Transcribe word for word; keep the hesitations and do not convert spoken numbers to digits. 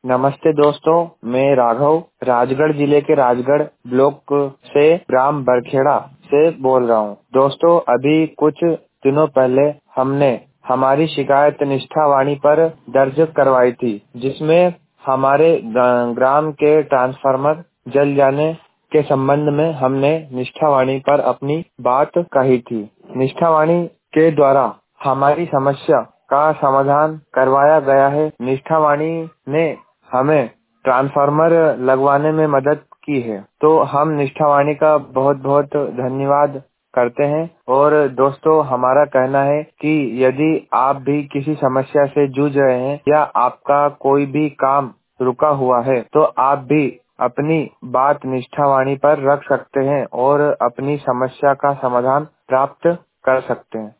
नमस्ते दोस्तों, मैं राघव राजगढ़ जिले के राजगढ़ ब्लॉक से ग्राम बरखेड़ा से बोल रहा हूँ। दोस्तों, अभी कुछ दिनों पहले हमने हमारी शिकायत निष्ठावाणी पर दर्ज करवाई थी, जिसमें हमारे ग्राम के ट्रांसफार्मर जल जाने के संबंध में हमने निष्ठावाणी पर अपनी बात कही थी। निष्ठावाणी के द्वारा हमारी समस्या का समाधान करवाया गया है। निष्ठावाणी ने हमें ट्रांसफार्मर लगवाने में मदद की है, तो हम निष्ठावाणी का बहुत बहुत धन्यवाद करते हैं। और दोस्तों, हमारा कहना है कि यदि आप भी किसी समस्या से जूझ रहे हैं या आपका कोई भी काम रुका हुआ है, तो आप भी अपनी बात निष्ठावाणी पर रख सकते हैं और अपनी समस्या का समाधान प्राप्त कर सकते हैं।